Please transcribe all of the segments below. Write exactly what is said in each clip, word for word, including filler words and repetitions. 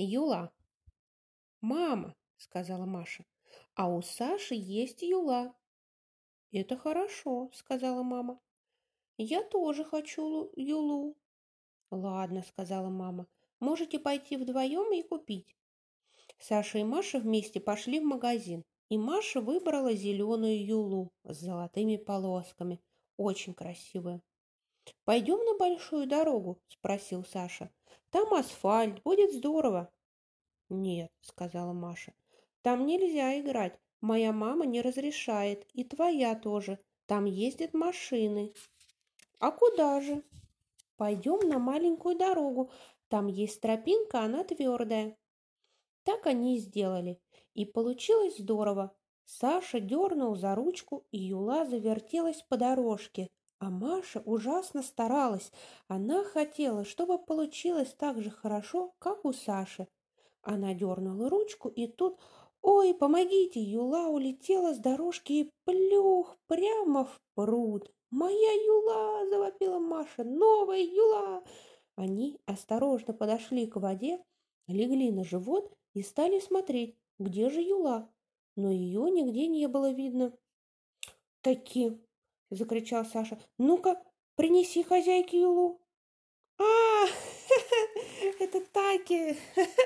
Юла. «Мама», — сказала Маша, — «а у Саши есть юла». «Это хорошо», — сказала мама. «Я тоже хочу лу- юлу». «Ладно», — сказала мама, — «можете пойти вдвоем и купить». Саша и Маша вместе пошли в магазин, и Маша выбрала зеленую юлу с золотыми полосками, очень красивую. «Пойдем на большую дорогу?» — спросил Саша. «Там асфальт, будет здорово». «Нет», — сказала Маша, — «там нельзя играть. Моя мама не разрешает, и твоя тоже. Там ездят машины». «А куда же?» «Пойдем на маленькую дорогу. Там есть тропинка, она твердая». Так они и сделали. И получилось здорово. Саша дернул за ручку, и юла завертелась по дорожке. А Маша ужасно старалась. Она хотела, чтобы получилось так же хорошо, как у Саши. Она дернула ручку, и тут... Ой, помогите! Юла улетела с дорожки и плюх прямо в пруд. «Моя юла!» — завопила Маша. «Новая юла!» Они осторожно подошли к воде, легли на живот и стали смотреть, где же юла. Но ее нигде не было видно. «Таки!» — закричал Саша. «Ну-ка, принеси хозяйке юлу!» «А, это Таки!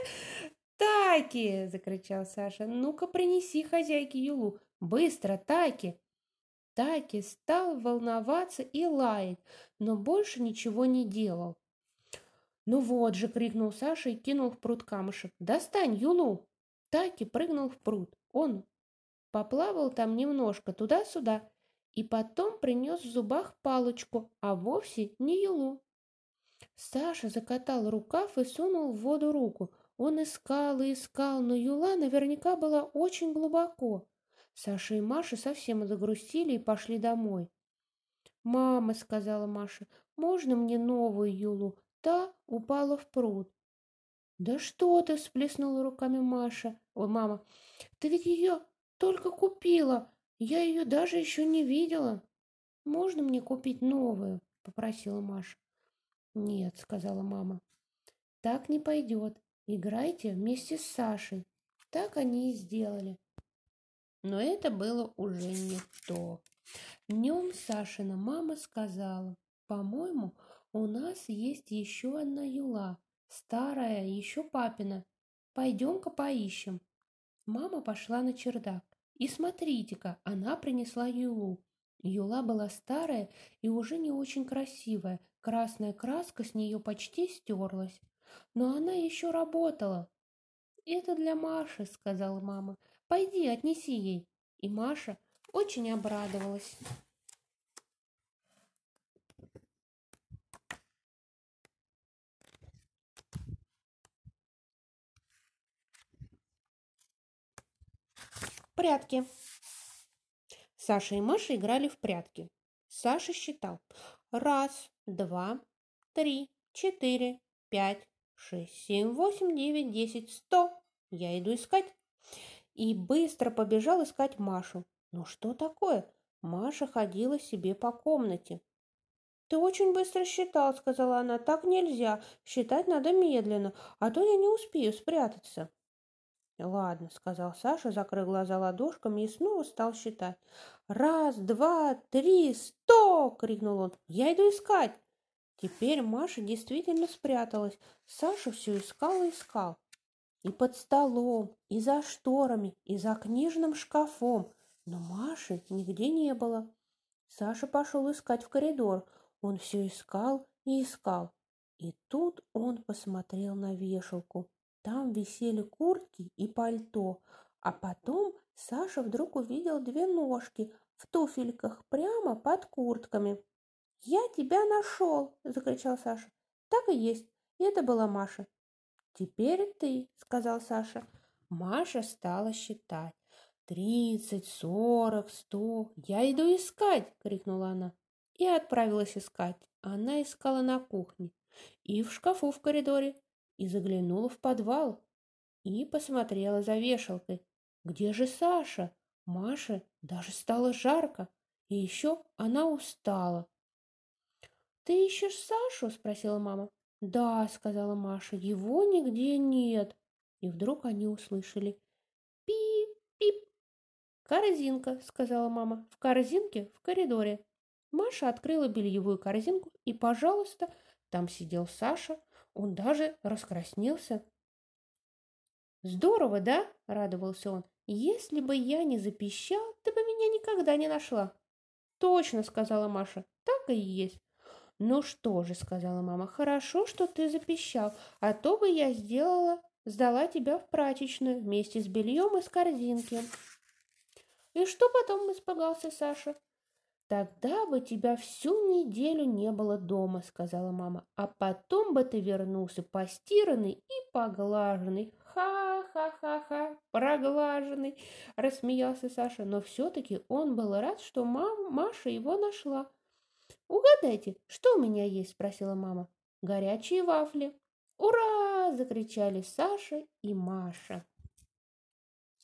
Таки!» — закричал Саша. «Ну-ка, принеси хозяйке юлу! Быстро, Таки!» Таки стал волноваться и лаять, но больше ничего не делал. «Ну вот же!» — крикнул Саша и кинул в пруд камушек. «Достань юлу!» Таки прыгнул в пруд. Он поплавал там немножко туда-сюда и потом принес в зубах палочку, а вовсе не юлу. Саша закатал рукав и сунул в воду руку. Он искал и искал, но юла наверняка была очень глубоко. Саша и Маша совсем загрустили и пошли домой. «Мама», — сказала Маша, — «можно мне новую юлу? Та упала в пруд». «Да что ты!» — всплеснула руками Маша. «Ой, мама, ты ведь ее только купила. Я ее даже еще не видела». «Можно мне купить новую?» — попросила Маша. «Нет», — сказала мама, — «так не пойдет. Играйте вместе с Сашей». Так они и сделали. Но это было уже не то. Днем Сашина мама сказала: «По-моему, у нас есть еще одна юла, старая, еще папина. Пойдем-ка поищем». Мама пошла на чердак. И смотрите-ка, она принесла юлу. Юла была старая и уже не очень красивая. Красная краска с нее почти стерлась. Но она еще работала. «Это для Маши», — сказала мама. «Пойди, отнеси ей». И Маша очень обрадовалась. Прятки. Саша и Маша играли в прятки. Саша считал. Раз, два, три, четыре, пять, шесть, семь, восемь, девять, десять, сто. Я иду искать. И быстро побежал искать Машу. Ну что такое? Маша ходила себе по комнате. «Ты очень быстро считал», — сказала она. «Так нельзя. Считать надо медленно, а то я не успею спрятаться». «Ладно», — сказал Саша, закрыл глаза ладошками и снова стал считать. «Раз, два, три, сто!» — крикнул он. «Я иду искать!» Теперь Маша действительно спряталась. Саша все искал и искал. И под столом, и за шторами, и за книжным шкафом. Но Маши нигде не было. Саша пошел искать в коридор. Он все искал и искал. И тут он посмотрел на вешалку. Там висели куртки и пальто. А потом Саша вдруг увидел две ножки в туфельках прямо под куртками. «Я тебя нашел!» — закричал Саша. Так и есть. И это была Маша. «Теперь ты», — сказал Саша. Маша стала считать. «Тридцать, сорок, сто. Я иду искать!» — крикнула она. И отправилась искать. Она искала на кухне и в шкафу в коридоре, и заглянула в подвал, и посмотрела за вешалкой. Где же Саша? Маше даже стало жарко, и еще она устала. «Ты ищешь Сашу?» — спросила мама. «Да», — сказала Маша, — «его нигде нет». И вдруг они услышали пип-пип. «Корзинка», — сказала мама. «В корзинке в коридоре». Маша открыла бельевую корзинку, и, пожалуйста, там сидел Саша. Он даже раскраснелся. «Здорово, да?» — радовался он. «Если бы я не запищал, ты бы меня никогда не нашла». «Точно», — сказала Маша. «Так и есть». «Ну что же», — сказала мама, — «хорошо, что ты запищал, а то бы я сделала, сдала тебя в прачечную вместе с бельем из корзинки». «И что потом?» — испугался Саша. «Тогда бы тебя всю неделю не было дома», — сказала мама. «А потом бы ты вернулся постиранный и поглаженный». «Ха-ха-ха-ха, проглаженный», — рассмеялся Саша. Но все-таки он был рад, что мама, Маша его нашла. «Угадайте, что у меня есть?» — спросила мама. «Горячие вафли». «Ура!» — закричали Саша и Маша.